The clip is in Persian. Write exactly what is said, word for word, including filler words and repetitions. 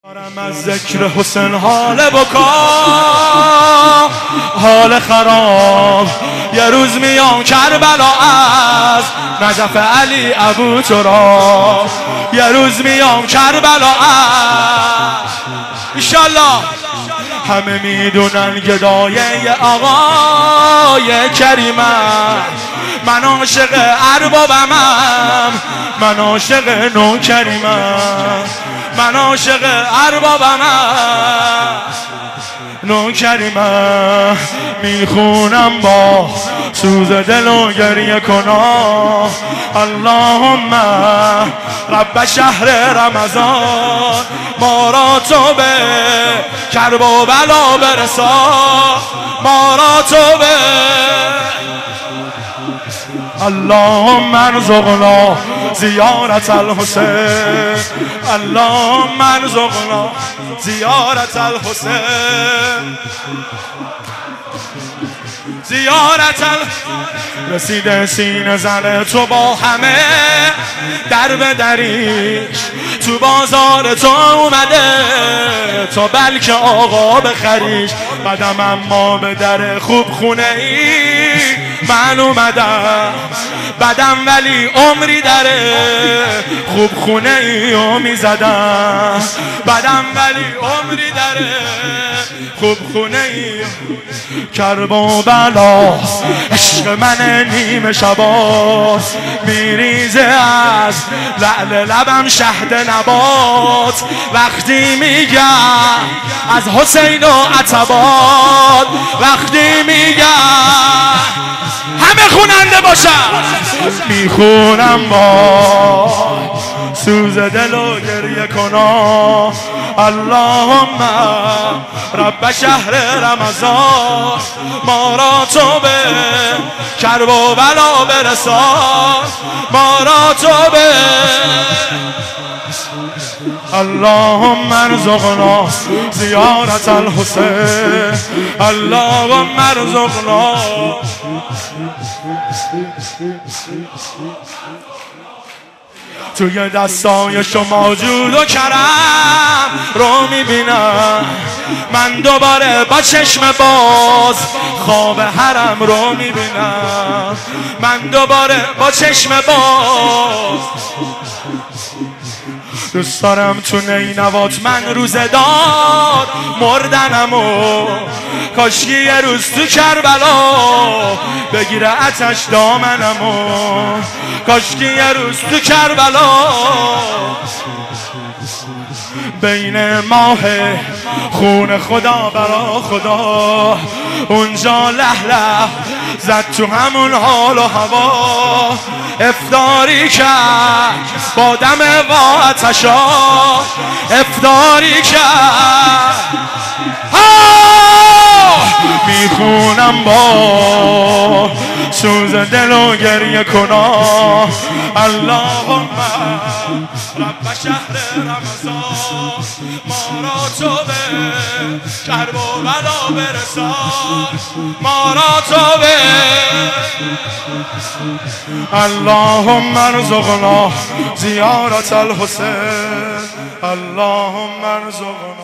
دارم از ذکر حسین حال بکا حال خراب. یه روز میام کربلا از نجف علی ابو تراب. یه روز میام کربلا از انشالله. همه میدونن گدای آقای کریمم، من عاشق اربابمم، من عاشق نوکریمم، من عاشق اربابمم نوکریمم. میخونم با سوز دل و گریه کنم اللهم رب شهر رمضان ما را تو به کرب و بلا برسان، ما را تو به اللهم ارزقنا زیارت الحسین، اللهم ارزقنا زیارت الحسین، زیارت ال... رسیده سینه زن تو با همه در به دریش، تو بازار تو اومده تو بلکه آقا بخریش. بدم اما به در خوب خونه ای من اومدم، بدم ولی عمری داره خوب خونه ای و میزدم، بدم ولی عمری داره خوب خونه ای. کرب و بلا عشق من نیمه شباست، میریزه از لعل لبم شهد نبات. وقتی میگم از حسین و عتبات، وقتی میگم همه خوننده باشم میخونم با سوز دل و گریه کنم اللهم رب شهر رمضان ما را تو به کرب و بلا برسان، ما را تو به اللهم ارزقنا زیارت الحسین، اللهم ارزقنا. توی دستای شما جود و کرم رو میبینم، من دوباره با چشم باز خواب حرم رو میبینم، من دوباره با چشم باز. دوست دارم تو نینوات من روزدار مردنمو، کاشکی یه روز تو کربلا بگیره آتش دامنمو، کاشکی یه روز تو کربلا بین ماه خون خدا برا خدا اونجا له له زد تو همون حال و هوا. افطاری کرد با دم و آتشا، افطاری کرد میخونم با سوز دل و گریه کنم اللهم رب شهر رمضان ما را تو به کرب و بلا برسان، ما را تو به اللهم ارزقنا زیارت الحسین، اللهم ارزقنا